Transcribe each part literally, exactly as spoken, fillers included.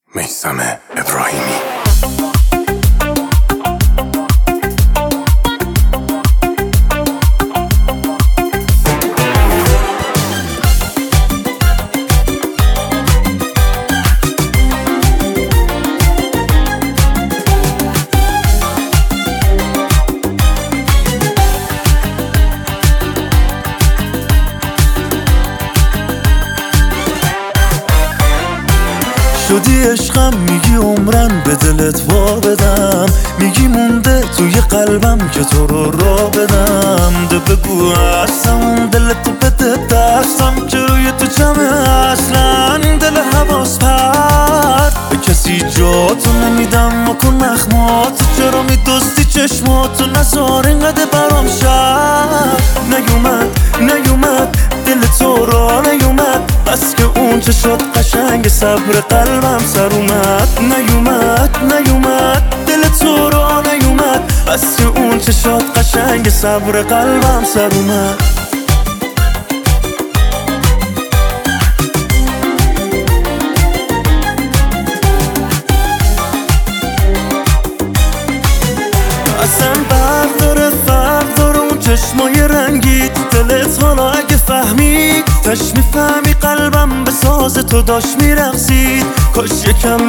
میثم ابراهیمی. شدی عشقم، میگی عمرن به دلت وا بدم، میگی مونده توی قلبم که تو رو را بدم. ده بگو هستم دلتو بده دستم که روی تو جمعه اصلا دل حواس پرد به کسی جاتو نمیدم و کن نخماتو چرا میدستی چشماتو نزار اینقدر برام شد نیومد نیومد دل تو را نیومد بس که اون چه شد قشنگ صبر قلبم سر اومد نیومد نیومد دل تو را نیومد بس که اون چه شد قشنگ صبر قلبم سر اومد. اصلا برق داره فرق داره اون چشمای رنگی دلت حالا اگه فهمید تش میفهمی قلبم به ساز تو داشت میرقصید کاش یکم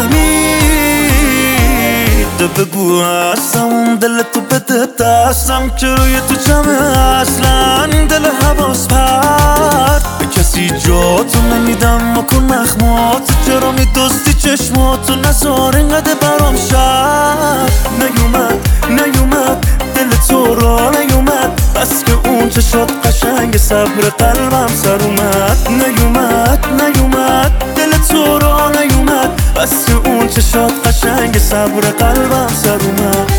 میفهمید. ده بگو هستم دلتو بده دستم که روی تو جمعه اصلا دل حواس پرد به کسی جاتو نمیدم و کن نخماتو چرا میدستی چشماتو نزار اینقدر برام شد نیومد نیومد دل تو را نیومد بس که اون چه شد قشنگ صبر قلبم سر اومد نیومد نیومد دل تو را نیومد بس که اون چه شد قشنگ صبر قلبم سر اومد.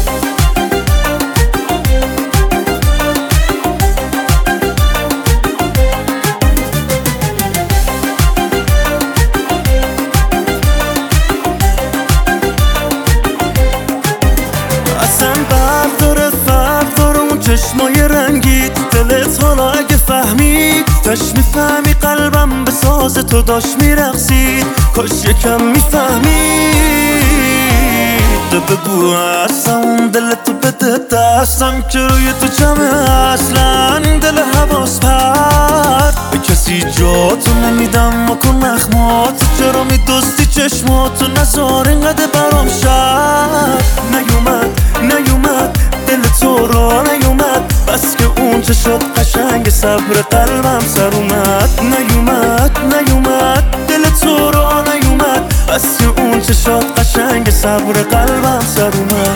اصلا برق داره فرق داره اون چشمای رنگی دلت حالا اگه فهمید تش میفهمی قلبم به ساز تو داشت میرقصید کاش یکم میفهمید. ده بگو هستم دلتو بده دستم که روی تو جمعه اصلا دل حواس پرد به کسی جاتو نمیدم و کن نخماتو چرا میدستی چشماتو نزار اینقدر برام شد نیومد نیومد دل تو را نیومد بس که اون چه شد قشنگ صبر قلبم سر اومد نیومد نیومد دل تو را نیومد بس که اون چه شد قشنگ صبر قلبم سر اومد.